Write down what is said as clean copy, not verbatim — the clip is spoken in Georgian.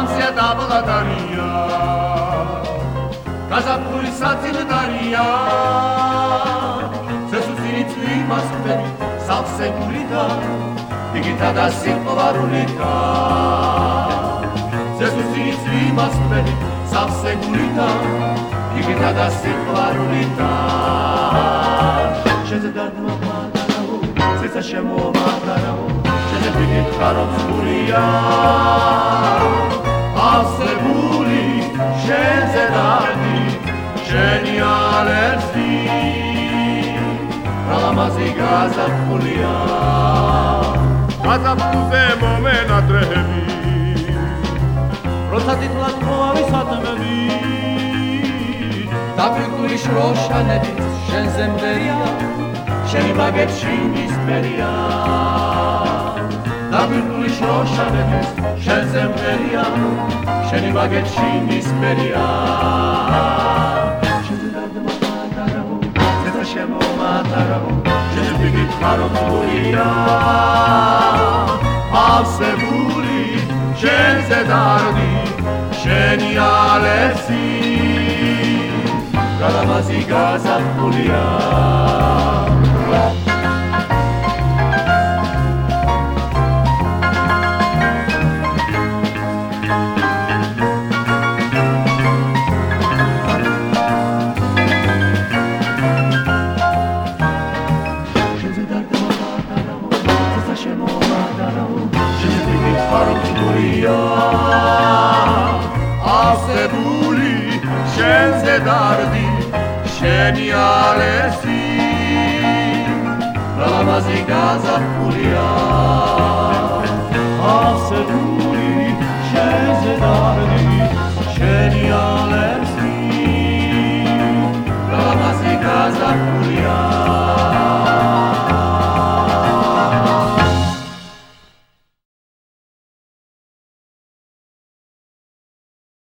ანსია დაბლადარია გაზაფხული საწილდარია ზესუცინი წვიმას ხვდები სავსეგულიდა იგითა და სიყვარულიდა ზესუცინი წვიმას ხვდები სავსეგულიდა იგითა და სიყვარულიდა შეზედარდმა პატარაო ცეცა შემოვატარაო შეზეფიქით ხარობსგურია ასებული შენზე დარდი შენი ალერსი რამაზი გაზაფხულია გაზაფხულზე მომენადრეები როცა თითლად მოავისათმები დაგვირგვი შროშანები შენზე მღერია შენი ბაგებში მისფერია დაგვირგვი შროშანები შენზე მღერია შენი ბაგებში მისფერია შეზედარდმა პატარაო ცეცა შემოვატარაო შეზეფიქით ხარობსგურია ავსებული შენზე დარდი შენი ალერსი რამაზი გაზაფხულია ასებული შენზე დარდი შენი ალერსი რამაზი გაზაფხულია